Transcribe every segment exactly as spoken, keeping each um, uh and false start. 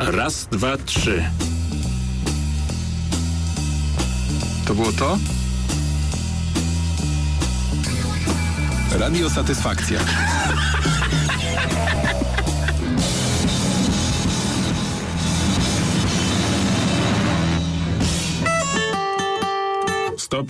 Raz, dwa, trzy. To było to? Radio Satysfakcja. Stop.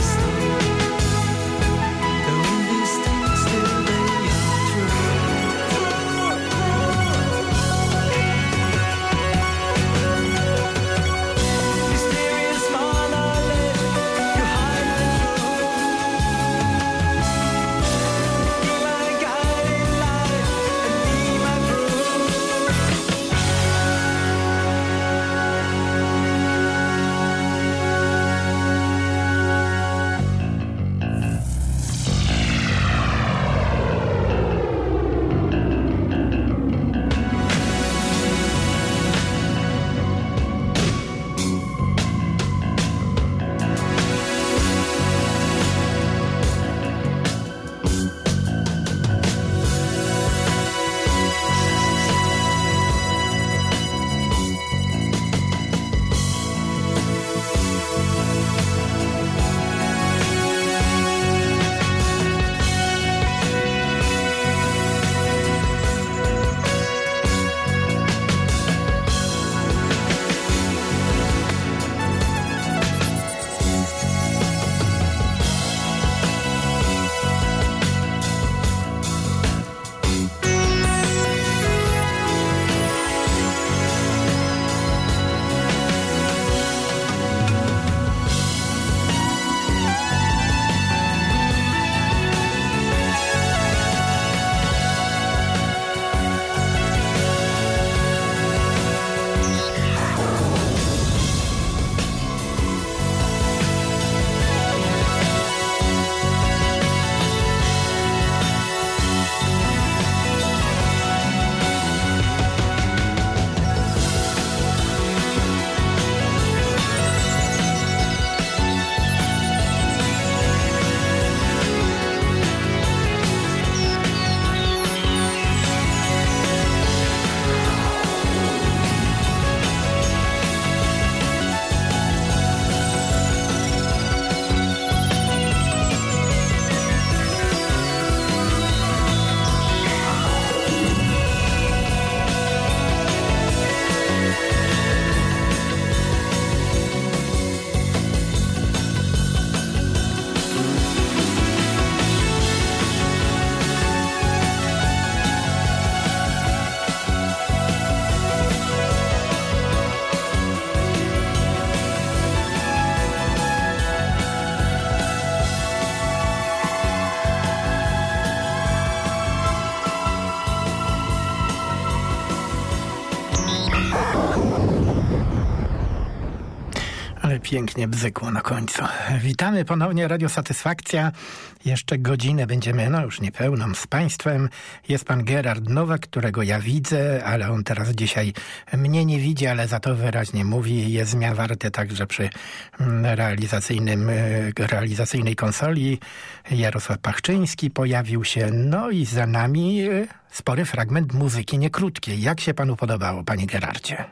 Pięknie bzykło na końcu. Witamy ponownie, Radio Satysfakcja. Jeszcze godzinę będziemy, no już niepełną, z Państwem. Jest pan Gerard Nowak, którego ja widzę, ale on teraz dzisiaj mnie nie widzi, ale za to wyraźnie mówi. Jest zmian warty także przy realizacyjnym, realizacyjnej konsoli. Jarosław Pachczyński pojawił się, no i za nami spory fragment muzyki niekrótkiej. Jak się panu podobało, panie Gerardzie?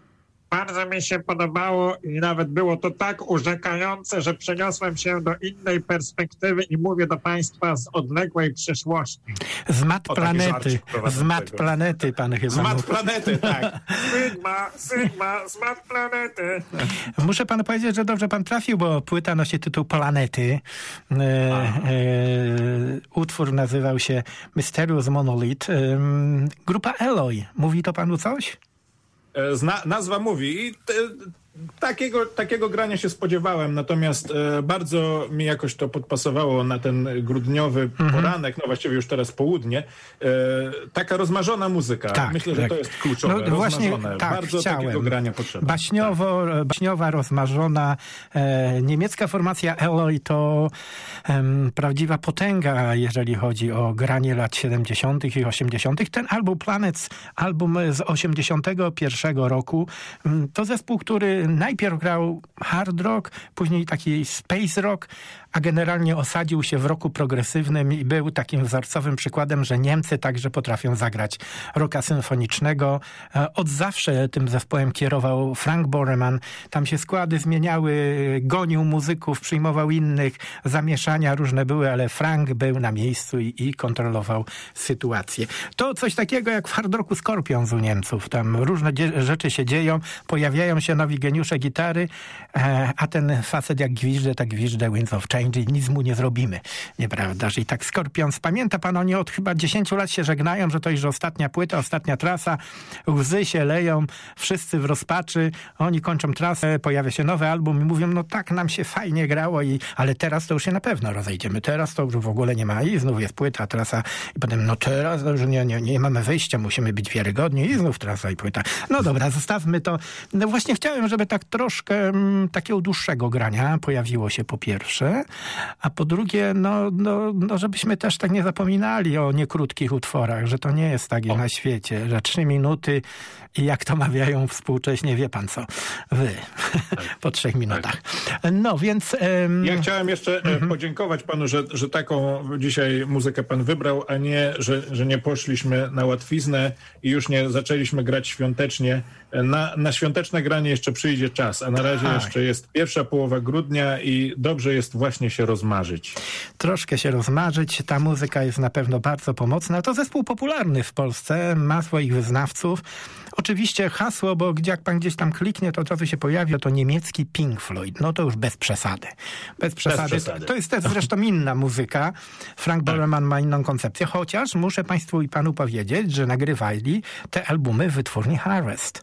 Bardzo mi się podobało i nawet było to tak urzekające, że przeniosłem się do innej perspektywy i mówię do państwa z odległej przyszłości. Z mat planety, z mat planety pan chyba Z mat planety, tak. Sygma, Sygma, z mat planety. Muszę panu powiedzieć, że dobrze pan trafił, bo płyta nosi tytuł Planety. E, e, utwór nazywał się Mysterious Monolith. E, grupa Eloy. Mówi to panu coś? Zna, nazwa mówi i te, takiego, takiego grania się spodziewałem, natomiast e, bardzo mi jakoś to podpasowało na ten grudniowy mhm. poranek, no właściwie już teraz południe. E, taka rozmarzona muzyka. Tak, Myślę, tak. że to jest kluczowe. No, właśnie, tak, bardzo chciałem. takiego grania potrzeba. Baśniowo, tak. Baśniowa, rozmarzona. E, niemiecka formacja Eloy to e, prawdziwa potęga, jeżeli chodzi o granie lat siedemdziesiątych i osiemdziesiątych. Ten album Planets, album z osiemdziesiątego pierwszego roku, to zespół, który najpierw grał hard rock, później taki space rock, a generalnie osadził się w rocku progresywnym i był takim wzorcowym przykładem, że Niemcy także potrafią zagrać rocka symfonicznego. Od zawsze tym zespołem kierował Frank Bornemann. Tam się składy zmieniały, gonił muzyków, przyjmował innych, zamieszania różne były, ale Frank był na miejscu i, i kontrolował sytuację. To coś takiego jak w hard rocku Scorpions u Niemców. Tam różne dzie- rzeczy się dzieją, pojawiają się nowi geniusze gitary, a ten facet jak gwiżdże, tak gwiżdże Winds of Change Indeed, nic mu nie zrobimy, nieprawdaż? I tak Scorpions, pamięta pan, oni od chyba dziesięciu lat się żegnają, że to już ostatnia płyta, ostatnia trasa, łzy się leją, wszyscy w rozpaczy, oni kończą trasę, pojawia się nowy album i mówią, no tak, nam się fajnie grało, i, ale teraz to już się na pewno rozejdziemy, teraz to już w ogóle nie ma i znów jest płyta, trasa i potem, no teraz już nie, nie, nie mamy wyjścia, musimy być wiarygodni i znów trasa i płyta. No dobra, zostawmy to. No właśnie chciałem, żeby tak troszkę m, takiego dłuższego grania pojawiło się po pierwsze, a po drugie, no, no, no żebyśmy też tak nie zapominali o niekrótkich utworach, że to nie jest tak na świecie, że trzy minuty i jak to mawiają współcześnie, wie pan co, wy tak. po trzech minutach. No więc... Um... Ja chciałem jeszcze mm-hmm. podziękować panu, że, że taką dzisiaj muzykę pan wybrał, a nie, że, że nie poszliśmy na łatwiznę i już nie zaczęliśmy grać świątecznie. Na, na świąteczne granie jeszcze przyjdzie czas, a na razie tak. jeszcze jest pierwsza połowa grudnia i dobrze jest właśnie się rozmarzyć. Troszkę się rozmarzyć. Ta muzyka jest na pewno bardzo pomocna. To zespół popularny w Polsce, ma swoich wyznawców. Oczywiście hasło, bo jak pan gdzieś tam kliknie, to od razu się pojawi, to niemiecki Pink Floyd. No to już bez przesady. Bez przesady. Bez przesady. To jest też zresztą inna muzyka. Frank Borman ma inną koncepcję, chociaż muszę państwu i panu powiedzieć, że nagrywali te albumy w wytwórni Harvest.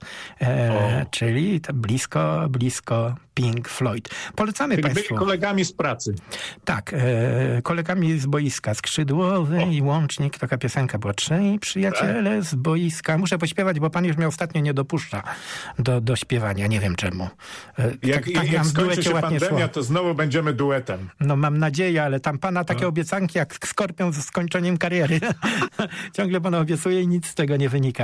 E, czyli to blisko, blisko Pink Floyd. Polecamy czyli państwu. Byli kolegami z pracy. Tak, e, kolegami z boiska. Skrzydłowy o. i Łącznik. Taka piosenka była. Trzej przyjaciele tak. z boiska. Muszę pośpiewać, bo pan już mnie ostatnio nie dopuszcza do, do śpiewania. Nie wiem czemu. E, jak tak, tak jak skończy się pandemia, to znowu będziemy duetem. No mam nadzieję, ale tam pana takie o. obiecanki jak Skorpion ze skończeniem kariery. Ciągle pan obiecuje i nic z tego nie wynika.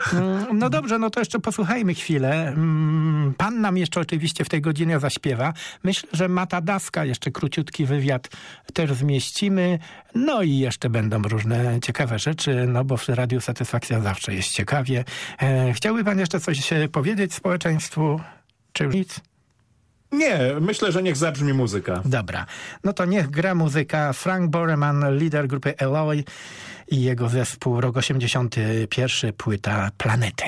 No dobrze, no to jeszcze posłuchajmy chwilę. Pan nam jeszcze oczywiście w tej godzinie zaśpiewa. Myślę, że Mata Daska, jeszcze króciutki wywiad też zmieścimy. No i jeszcze będą różne ciekawe rzeczy, no bo w Radiu Satysfakcja zawsze jest ciekawie. E, chciałby pan jeszcze coś powiedzieć społeczeństwu? Czy nic? Nie, myślę, że niech zabrzmi muzyka. Dobra, no to niech gra muzyka. Frank Borman, lider grupy Eloy i jego zespół rok osiemdziesiąty pierwszy, płyta Planety.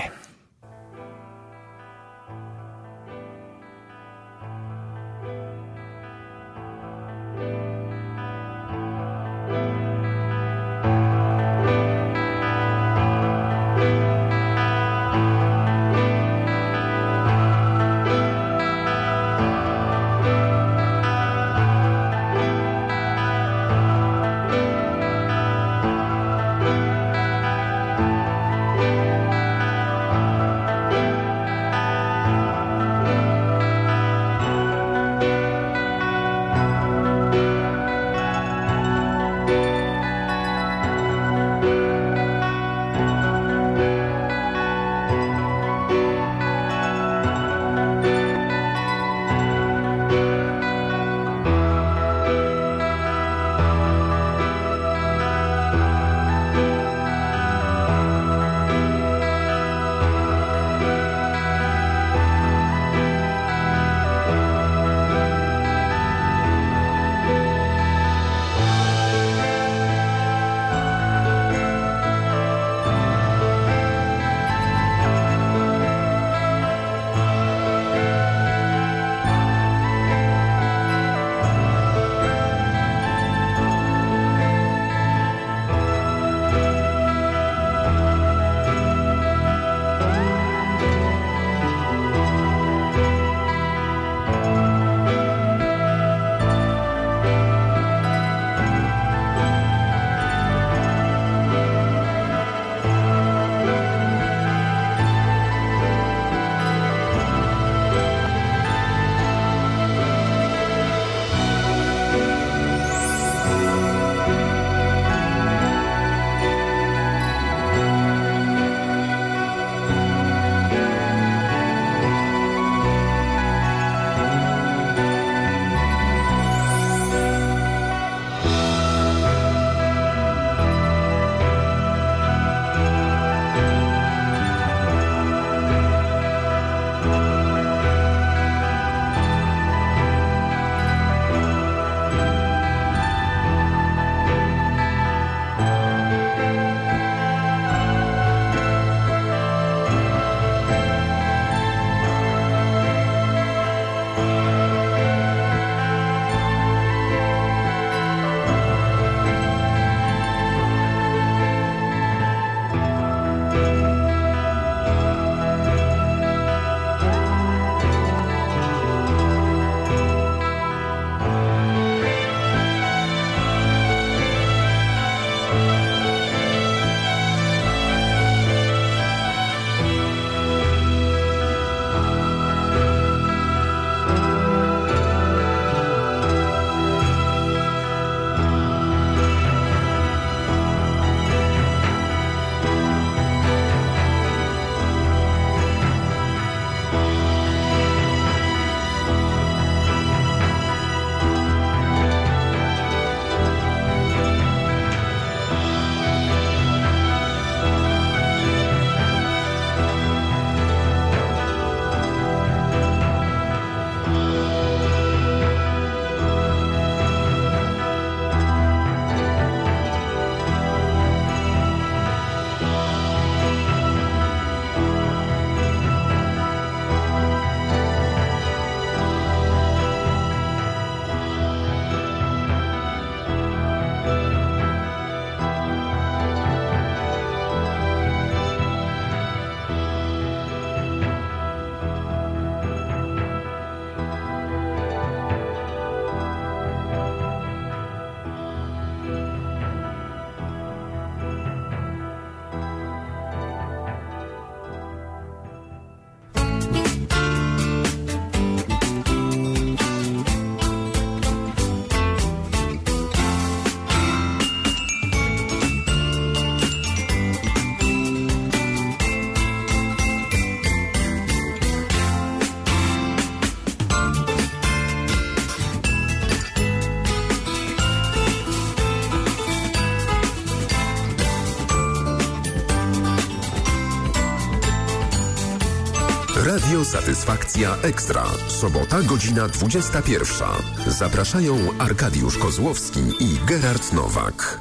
Radio Satysfakcja Ekstra. Sobota, godzina dwudziesta pierwsza. Zapraszają Arkadiusz Kozłowski i Gerard Nowak.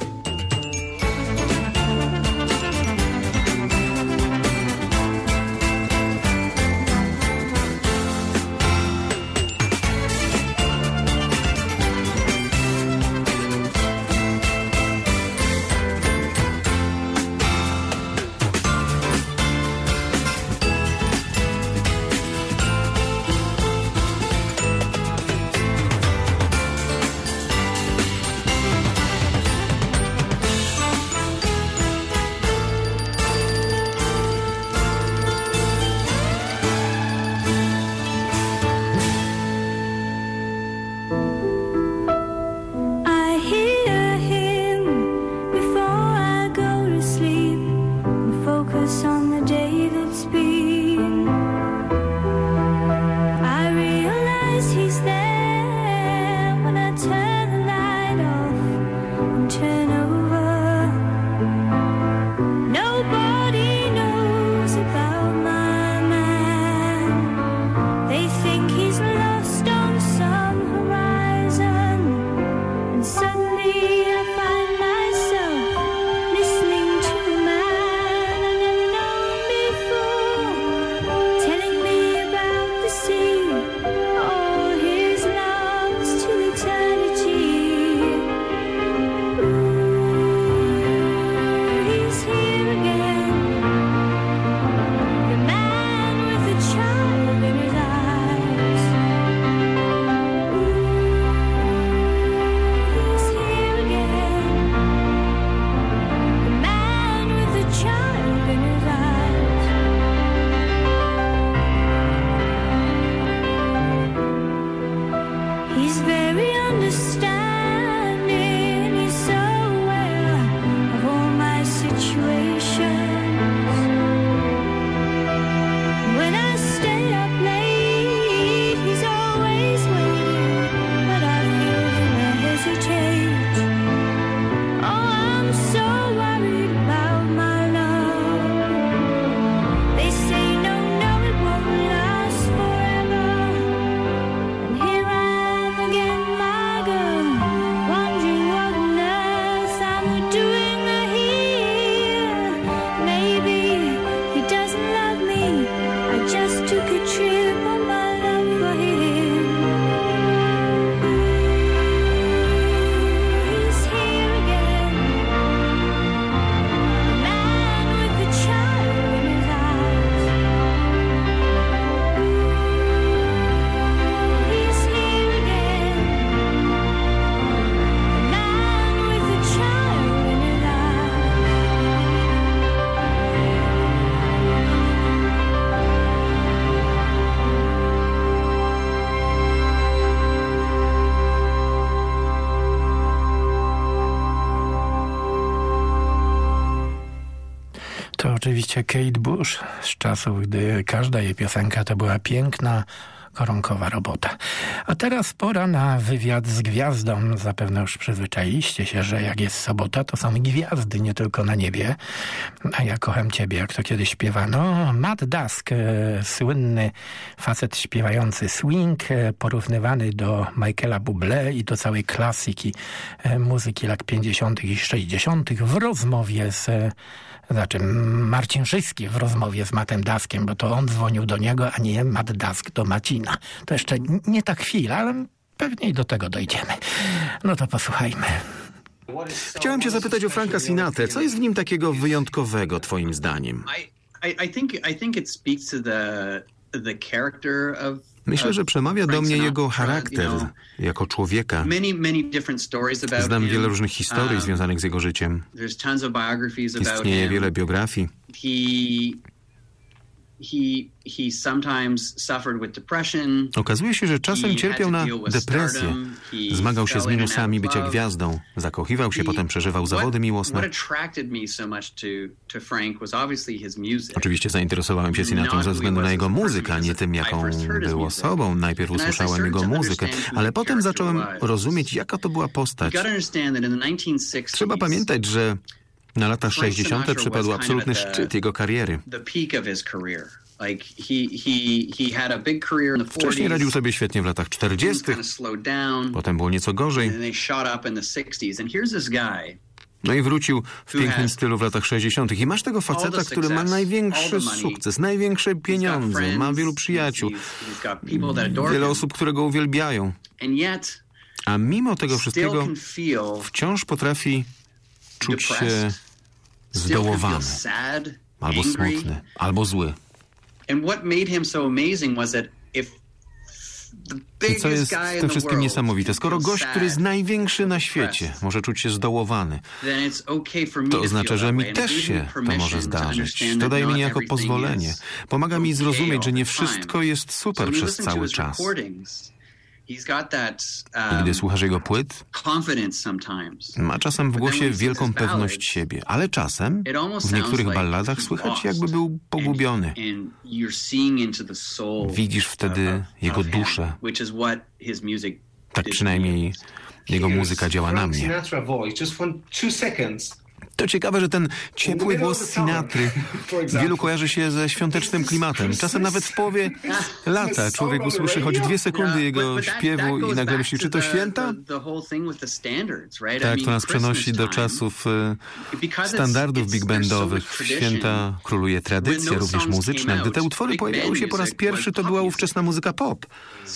To oczywiście Kate Bush z czasów, gdy każda jej piosenka to była piękna, koronkowa robota. A teraz pora na wywiad z gwiazdą. Zapewne już przyzwyczailiście się, że jak jest sobota, to są gwiazdy, nie tylko na niebie. A ja kocham ciebie, jak to kiedyś śpiewano. Matt Dusk, e, słynny facet śpiewający swing, e, porównywany do Michaela Bublé i do całej klasyki e, muzyki lat pięćdziesiątych i sześćdziesiątych w rozmowie z... E, Znaczy Marcin Szyski w rozmowie z Mattem Duskiem, bo to on dzwonił do niego, a nie Matt Dusk do Macina. To jeszcze nie ta chwila, ale pewnie i do tego dojdziemy. No to posłuchajmy. Chciałem cię zapytać o Franka Sinatrę. Co jest w nim takiego wyjątkowego, twoim zdaniem? Myślę, że przemawia do mnie jego charakter jako człowieka. Znam wiele różnych historii związanych z jego życiem. Istnieje wiele biografii. Okazuje się, że czasem cierpiał na depresję. Zmagał się z minusami bycia gwiazdą. Zakochiwał się, potem przeżywał zawody miłosne. Oczywiście zainteresowałem się Sinatrą ze względu na jego muzykę, a nie tym, jaką był osobą. Najpierw usłyszałem jego muzykę, ale potem zacząłem rozumieć, jaka to była postać. Trzeba pamiętać, że na lata sześćdziesiąte przypadł absolutny szczyt jego kariery. Wcześniej radził sobie świetnie w latach czterdziestych, potem było nieco gorzej. No i wrócił w pięknym stylu w latach sześćdziesiątych. I masz tego faceta, który ma największy sukces, największe pieniądze, ma wielu przyjaciół, wiele osób, które go uwielbiają. A mimo tego wszystkiego wciąż potrafi czuć się zdołowany, albo smutny, albo zły. I co jest w tym wszystkim niesamowite? Skoro gość, który jest największy na świecie, może czuć się zdołowany, to oznacza, że mi też się to może zdarzyć. To daje mi niejako pozwolenie. Pomaga mi zrozumieć, że nie wszystko jest super przez cały czas. I gdy słuchasz jego płyt, ma czasem w głosie wielką pewność siebie, ale czasem w niektórych balladach słychać, jakby był pogubiony. Widzisz wtedy jego duszę. Tak przynajmniej jego muzyka działa na mnie. To ciekawe, że ten ciepły głos Sinatry wielu kojarzy się ze świątecznym klimatem. Czasem nawet w połowie lata człowiek usłyszy choć dwie sekundy jego śpiewu i nagle myśli, czy to święta? Tak, to nas przenosi do czasów standardów big bandowych. W święta króluje tradycja, również muzyczna. Gdy te utwory pojawiały się po raz pierwszy, to była ówczesna muzyka pop.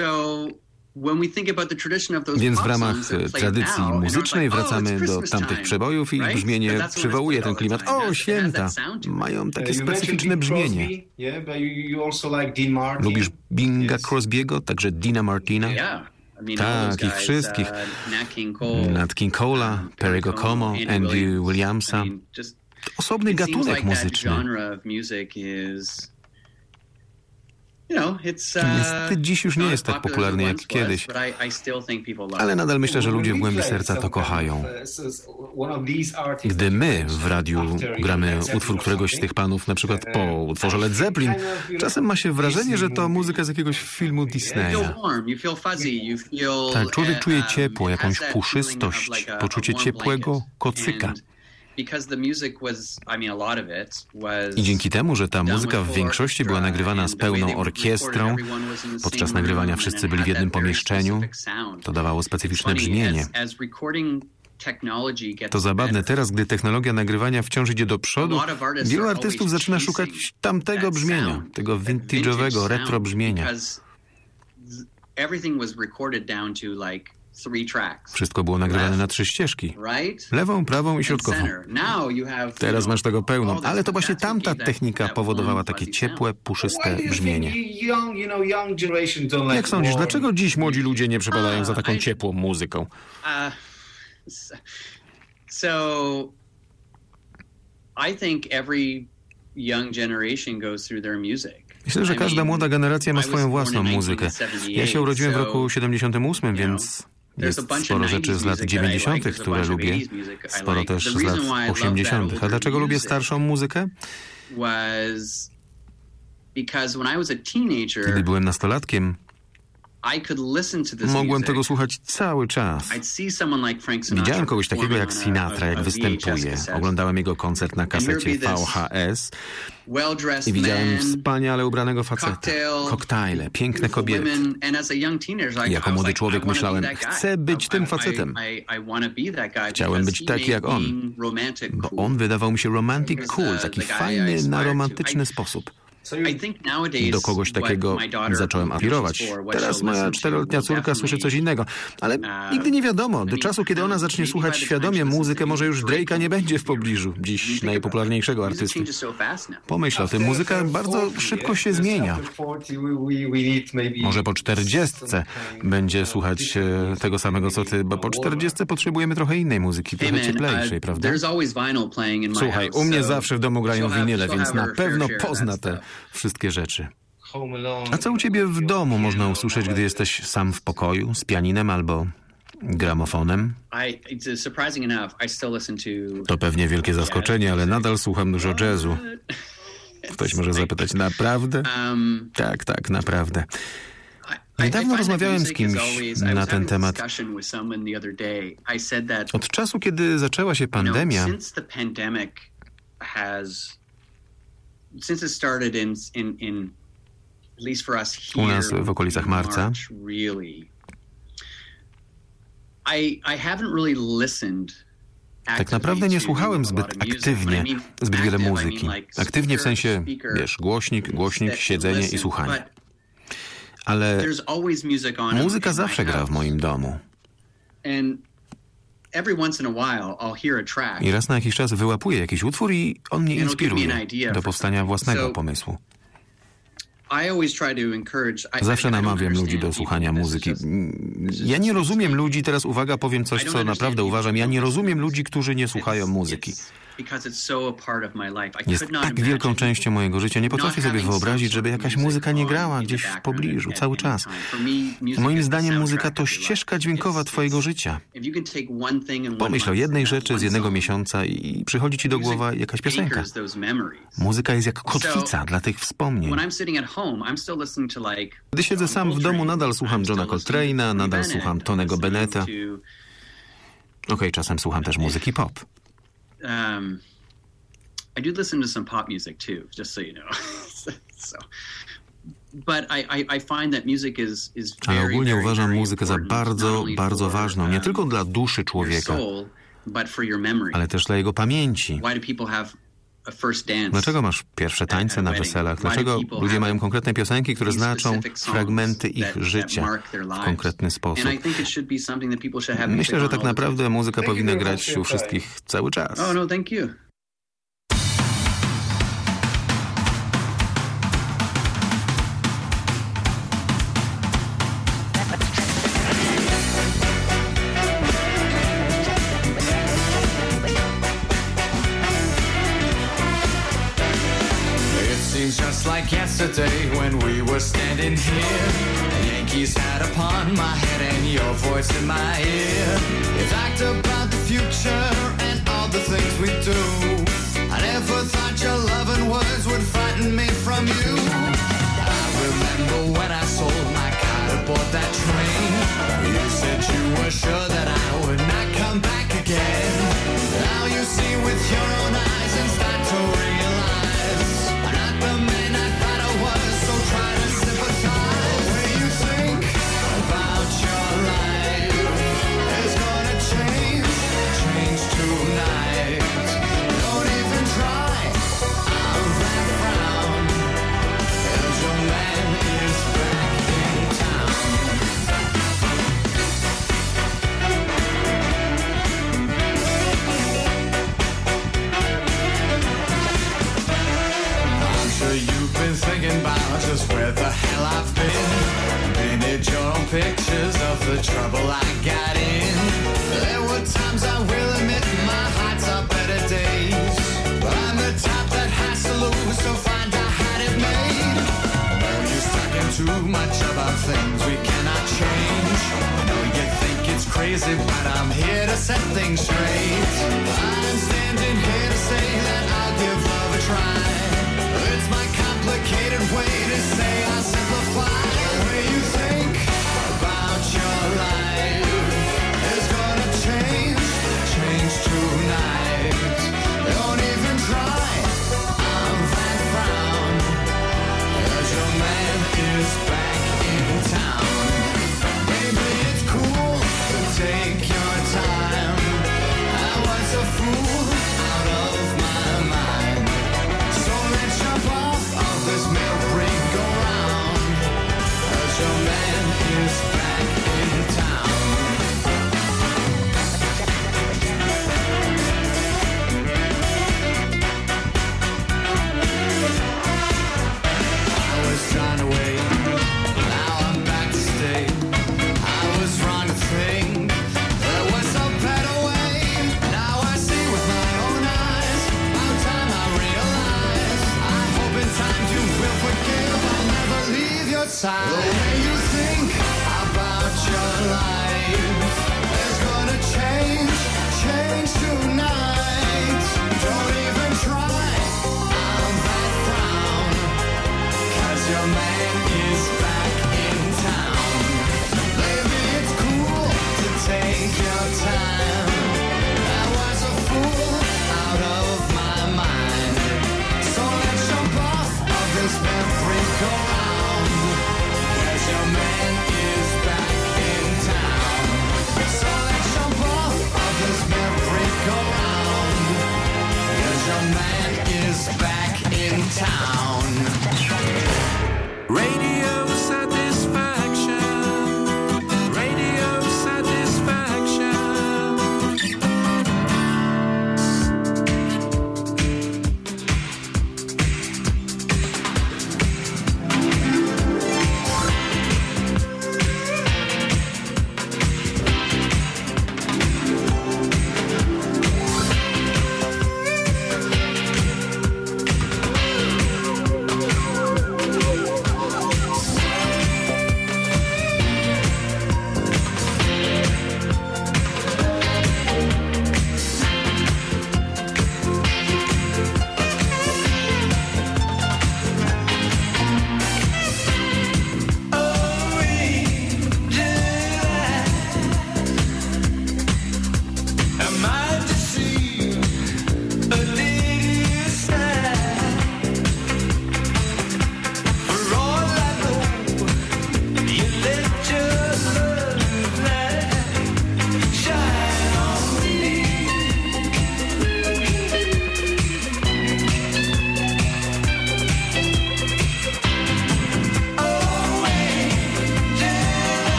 Więc w ramach tradycji muzycznej wracamy do tamtych przebojów i brzmienie przywołuje ten klimat. O, święta! Mają takie specyficzne brzmienie. Lubisz Binga Crosby'ego, także Dina Martina? Tak, ich wszystkich. Nat King Cole'a, Perry'ego Como, Andy Williamsa. To osobny gatunek muzyczny. Niestety dziś już nie jest tak popularny jak kiedyś, ale nadal myślę, że ludzie w głębi serca to kochają. Gdy my w radiu gramy utwór któregoś z tych panów, na przykład po utworze Led Zeppelin, czasem ma się wrażenie, że to muzyka z jakiegoś filmu Disneya. Tak, człowiek czuje ciepło, jakąś puszystość, poczucie ciepłego kocyka. I dzięki temu, że ta muzyka w większości była nagrywana z pełną orkiestrą, podczas nagrywania wszyscy byli w jednym pomieszczeniu, to dawało specyficzne brzmienie. To zabawne, teraz, gdy technologia nagrywania wciąż idzie do przodu, wielu artystów zaczyna szukać tamtego brzmienia, tego vintage'owego, retro brzmienia. Wszystko było nagrywane na trzy ścieżki. Lewą, prawą i środkową. Teraz masz tego pełno, ale to właśnie tamta technika powodowała takie ciepłe, puszyste brzmienie. Jak sądzisz, dlaczego dziś młodzi ludzie nie przepadają za taką ciepłą muzyką? Myślę, że każda młoda generacja ma swoją własną muzykę. Ja się urodziłem w roku siedemdziesiątym ósmym, więc jest sporo rzeczy z lat dziewięćdziesiątych, które lubię, sporo też z lat osiemdziesiątych. A dlaczego lubię starszą muzykę? Gdy byłem nastolatkiem, mogłem tego słuchać cały czas. Widziałem kogoś takiego jak Sinatra, jak występuje. Oglądałem jego koncert na kasecie V H S i widziałem wspaniale ubranego faceta. Koktajle, piękne kobiety. Jako młody człowiek myślałem, chcę być tym facetem. Chciałem być taki jak on, bo on wydawał mi się romantic cool, taki fajny na romantyczny sposób. Do kogoś takiego zacząłem aspirować. Teraz moja czteroletnia córka słyszy coś innego. Ale nigdy nie wiadomo. Do czasu, kiedy ona zacznie słuchać świadomie muzykę, może już Drake'a nie będzie w pobliżu. Dziś najpopularniejszego artysty. Pomyśl o tym. Muzyka bardzo szybko się zmienia. Może po czterdziestce będzie słuchać e, tego samego co ty, bo po czterdziestce potrzebujemy trochę innej muzyki, trochę cieplejszej, prawda? Słuchaj, u mnie zawsze w domu grają winyle, więc na pewno pozna te wszystkie rzeczy. A co u ciebie w domu można usłyszeć, gdy jesteś sam w pokoju, z pianinem albo gramofonem? To pewnie wielkie zaskoczenie, ale nadal słucham dużo jazzu. Ktoś może zapytać, naprawdę? Tak, tak, naprawdę. Niedawno rozmawiałem z kimś na ten temat. Od czasu, kiedy zaczęła się pandemia, since it started in in in at least for us here, u nas w okolicach marca. March, really, I I haven't really listened. Tak naprawdę nie słuchałem zbyt aktywnie zbyt wiele muzyki. Aktywnie w sensie, wiesz, głośnik, głośnik, siedzenie i słuchanie. Ale muzyka zawsze gra w moim domu. I raz na jakiś czas wyłapuję jakiś utwór i on mnie inspiruje do powstania własnego pomysłu. Zawsze namawiam ludzi do słuchania muzyki. Ja nie rozumiem ludzi, teraz uwaga, powiem coś, co naprawdę uważam, ja nie rozumiem ludzi, którzy nie słuchają muzyki. Jest tak wielką częścią mojego życia. Nie potrafię sobie wyobrazić, żeby jakaś muzyka nie grała gdzieś w pobliżu cały czas. Moim zdaniem muzyka to ścieżka dźwiękowa twojego życia. Pomyśl o jednej rzeczy z jednego miesiąca i przychodzi ci do głowy jakaś piosenka. Muzyka jest jak kotwica dla tych wspomnień. Gdy siedzę sam w domu, nadal słucham Johna Coltrane'a, nadal słucham Tonego Bennetta. Okej, okay, czasem słucham też muzyki pop. Um, I do listen to some pop music too, just so you know. so, but I, I, I find that music is, is very, Ale ogólnie very, uważam very muzykę za bardzo, bardzo ważną, nie tylko dla duszy człowieka, soul, but for your memory. ale też dla jego pamięci. Why do people have a first dance? Dlaczego masz pierwsze tańce na weselach? Dlaczego ludzie mają konkretne piosenki, które znaczą fragmenty ich życia w konkretny sposób? Myślę, że tak naprawdę muzyka powinna grać u wszystkich cały czas. Oh, no, thank you. Just like yesterday when we were standing here, the Yankees hat upon my head and your voice in my ear. You talked about the future and all the things we do. I never thought your loving words would frighten me from you. I remember when I sold my car to board that train. You said you were sure that I would not come back again. Now you see with your own eyes and start to realize I'm not the man I thought I was, so try to sympathize. The way you think about your life is gonna change, change tonight. Don't even try on that frown, 'cause your man is back in town. I'm sure you've been thinking about just where the hell I've been. Painted your own pictures of the trouble I got in. There were times I will admit my heart's up better days, but I'm the type that has to lose to find I had it made. Know you're stuck in too much about things we cannot change. I know you think it's crazy, but I'm here to set things straight. I'm standing here to say that I'll give love a try. It's my complicated way to say I simplify. The way you think about your life is gonna change, change tonight. Don't even try on that frown, 'cause your man is back in town. Maybe it's cool to take your time.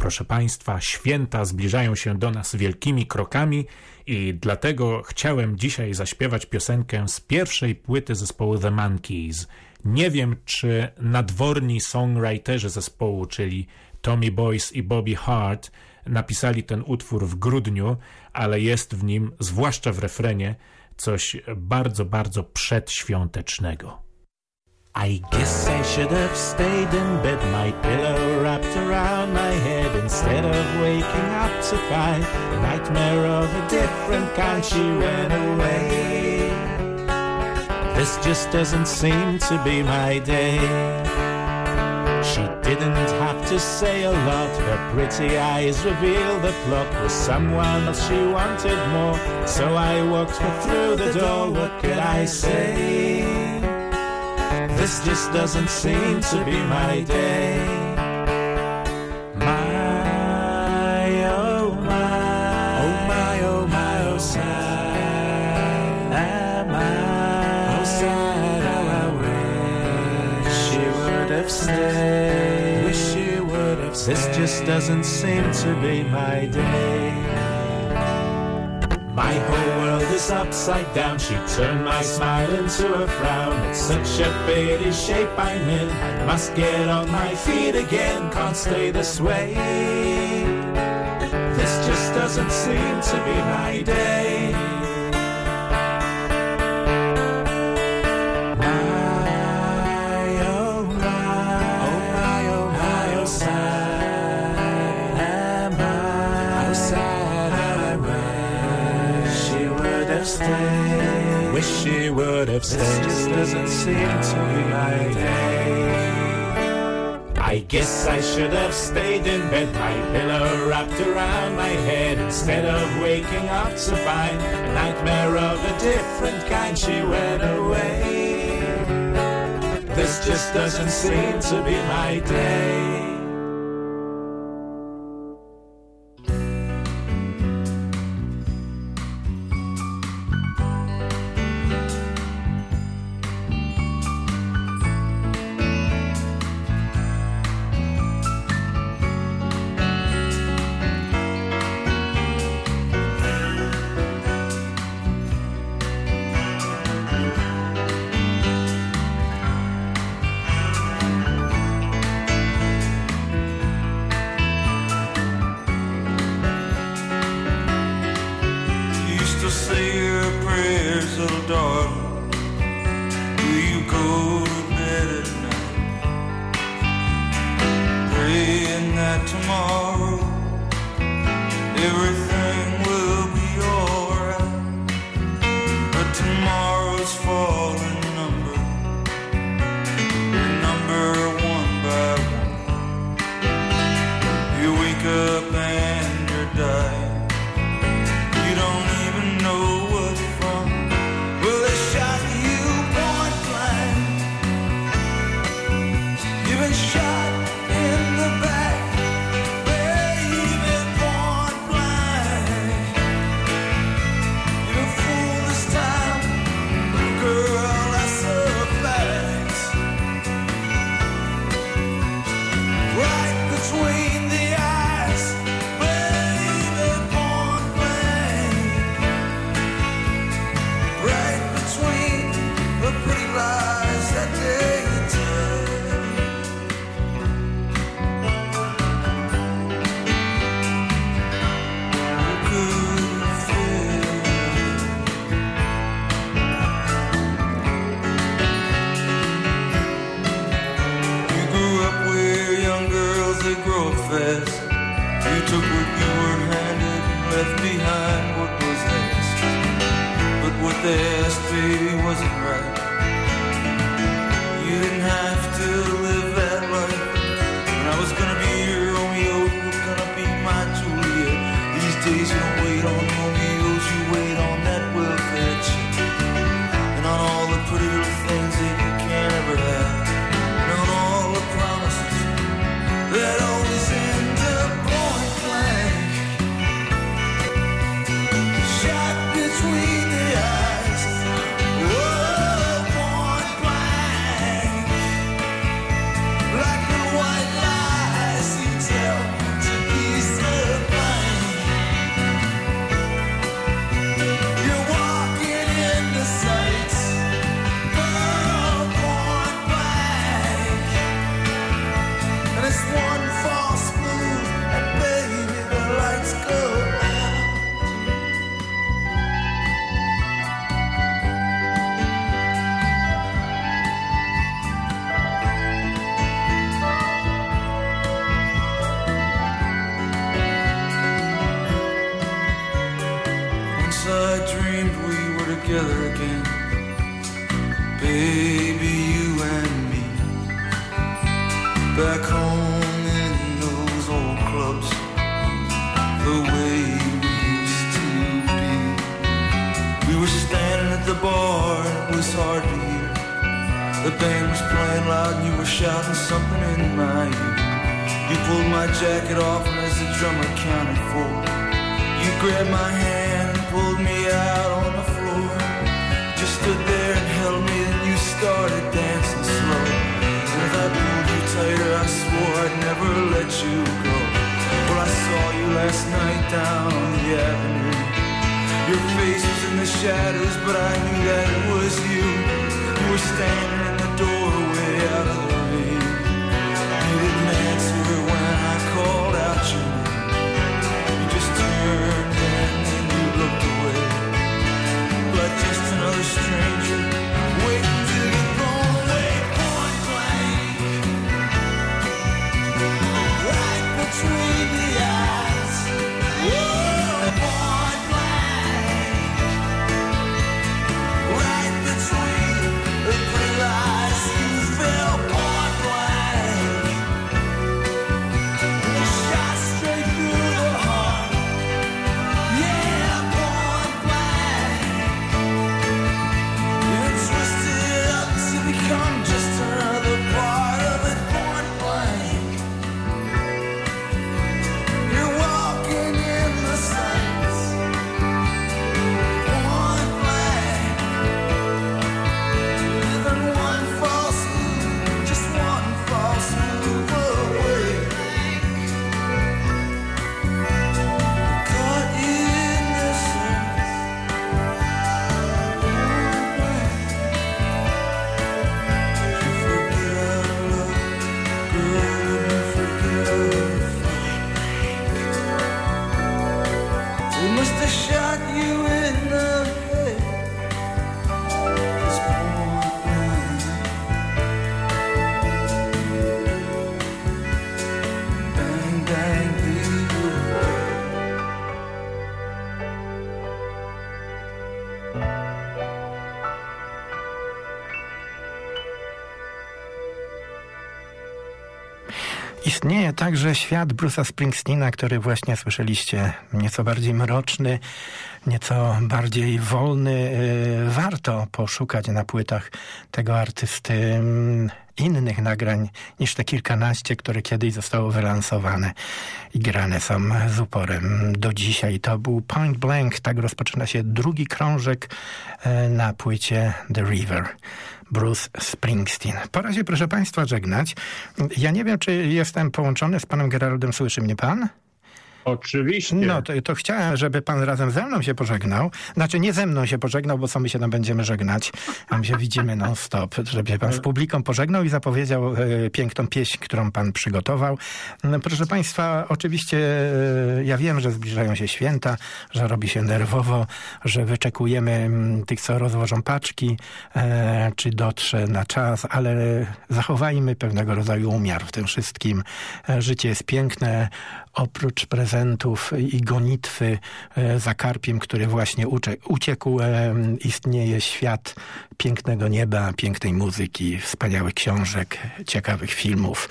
proszę Państwa, święta zbliżają się do nas wielkimi krokami i dlatego chciałem dzisiaj zaśpiewać piosenkę z pierwszej płyty zespołu The Monkees. Nie wiem, czy nadworni songwriterzy zespołu, czyli Tommy Boyce i Bobby Hart, napisali ten utwór w grudniu, ale jest w nim, zwłaszcza w refrenie, coś bardzo, bardzo przedświątecznego. I guess I should have stayed in bed, my pillow wrapped around my head, instead of waking up to find a nightmare of a different kind. She went away. This just doesn't seem to be my day. She didn't have to say a lot. Her pretty eyes revealed the plot was someone else she wanted more. So I walked her through the door. What could I say? This just doesn't seem to be my day. My, oh my, oh my, oh my, oh sad am I, oh sad how I wish she would have stayed, wish she would have stayed. This just doesn't seem to be my day. My whole world is upside down. She turned my smile into a frown. It's such a pity shape I'm in. I must get on my feet again. Can't stay this way. This just doesn't seem to be my day. My, oh my, oh my, oh my, oh sad am I, oh sad am I. Stay. Wish she would have stayed. This just doesn't seem to be my day. I guess I should have stayed in bed, my pillow wrapped around my head, instead of waking up to find a nightmare of a different kind. She went away. This just doesn't seem to be my day. Shot between the eyes. Whoa. together again. Baby, you and me, back home in those old clubs, the way we used to be. We were standing at the bar and it was hard to hear. The band was playing loud and you were shouting something in my ear. You pulled my jacket off and as the drummer counted four, you grabbed my hand and pulled me out on the floor. Just stood there and held me and you started dancing slow. And if I pulled you tighter, I swore I'd never let you go. Well, I saw you last night down on the avenue. Your face was in the shadows, but I knew that it was you. You were standing in the doorway out of the rain. You didn't answer when I called out your name. You just turned and then you looked away, like just another stranger waiting to get thrown away. Point blank, right between the eyes. Whoa, point blank, right between the three lies. You fell point blank, and it shot straight through the heart. Yeah, point blank. You're twisted up to become just another part of it. Point blank. You're walking in the silence. Point blank. Living one false move, just one false move away. Caught in the silence. You forget our love, girl, you forget our fight. They must have shot you in the head. 'Cause point blank, bang, bang, baby. Istnieje także świat Bruce'a Springsteena, który właśnie słyszeliście, nieco bardziej mroczny, nieco bardziej wolny. Yy, Warto poszukać na płytach tego artysty mm, innych nagrań niż te kilkanaście, które kiedyś zostało wylansowane i grane są z uporem do dzisiaj. To był Point Blank, tak rozpoczyna się drugi krążek yy, na płycie The River. Bruce Springsteen. Pora się, proszę państwa, żegnać. Ja nie wiem, czy jestem połączony z panem Geraldem. Słyszy mnie pan? Oczywiście. No, to, to chciałem, żeby pan razem ze mną się pożegnał. Znaczy nie ze mną się pożegnał, bo co my się tam będziemy żegnać. Tam się widzimy non stop. Żeby się pan z publiką pożegnał i zapowiedział e, piękną pieśń, którą pan przygotował. No, proszę państwa, oczywiście e, ja wiem, że zbliżają się święta, że robi się nerwowo, że wyczekujemy m, tych, co rozłożą paczki, e, czy dotrze na czas, ale zachowajmy pewnego rodzaju umiar w tym wszystkim. E, życie jest piękne. Oprócz prezentów i gonitwy za karpiem, który właśnie uciekł, istnieje świat pięknego nieba, pięknej muzyki, wspaniałych książek, ciekawych filmów.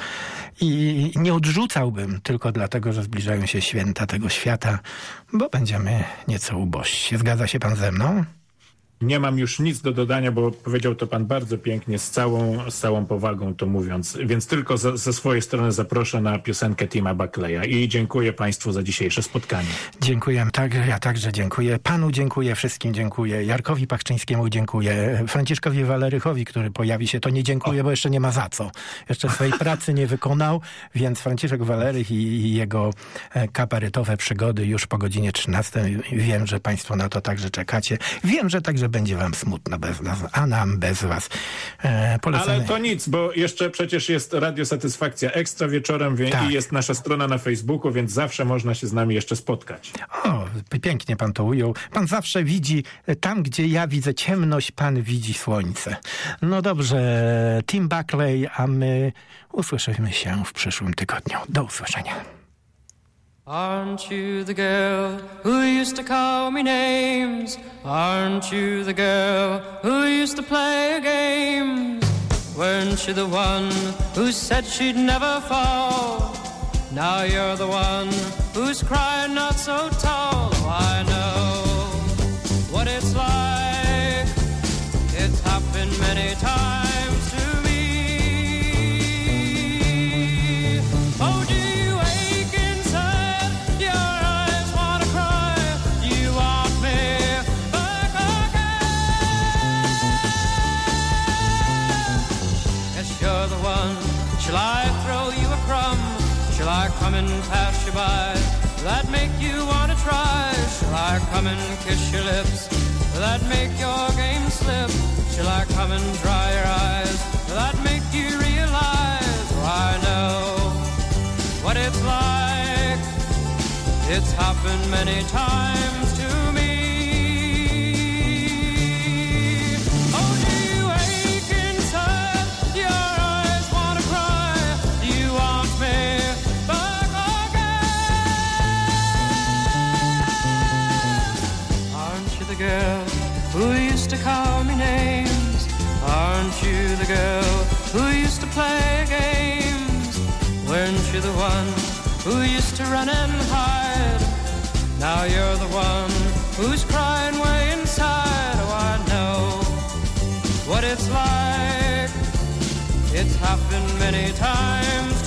I nie odrzucałbym tylko dlatego, że zbliżają się święta tego świata, bo będziemy nieco ubożsi. Zgadza się pan ze mną? Nie mam już nic do dodania, bo powiedział to pan bardzo pięknie, z całą, z całą powagą to mówiąc. Więc tylko za, ze swojej strony zaproszę na piosenkę Tima Buckleya i dziękuję państwu za dzisiejsze spotkanie. Dziękuję, tak, ja także dziękuję. Panu dziękuję, wszystkim dziękuję. Jarkowi Pachczyńskiemu dziękuję. Franciszkowi Walerychowi, który pojawi się, to nie dziękuję, bo jeszcze nie ma za co. Jeszcze swojej pracy nie wykonał, więc Franciszek Walerych i, i jego kabaretowe przygody już po godzinie trzynastej. Wiem, że państwo na to także czekacie. Wiem, że także będzie wam smutno bez nas, a nam bez was. E, polecamy. Ale to nic, bo jeszcze przecież jest Radio Satysfakcja Ekstra wieczorem wie, tak. I jest nasza strona na Facebooku, więc zawsze można się z nami jeszcze spotkać. O, pięknie pan to ujął. Pan zawsze widzi, tam gdzie ja widzę ciemność, pan widzi słońce. No dobrze, Tim Buckley, a my usłyszymy się w przyszłym tygodniu. Do usłyszenia. Aren't you the girl who used to call me names? Aren't you the girl who used to play games? Weren't you the one who said she'd never fall? Now you're the one who's crying not so tall. Oh, I know what it's like. It's happened many times to me. Oh, do you ache inside? Your eyes want to cry. Do you want me back again? Yes, you're the one. Shall I throw you a crumb? Shall I come and pass you by? That make you want to try? Shall I come and kiss your lips? That make your game slip? Shall I come and dry your eyes? That make you realize? Oh, I know what it's like. It's happened many times to me. Oh, do you ache inside? Your eyes want to cry. Do you want me back again? Aren't you the girl who used to call me names? Aren't you the girl who used to play games? Weren't you the one who used to run and hide? Now you're the one who's crying way inside. Oh, I know what it's like. It's happened many times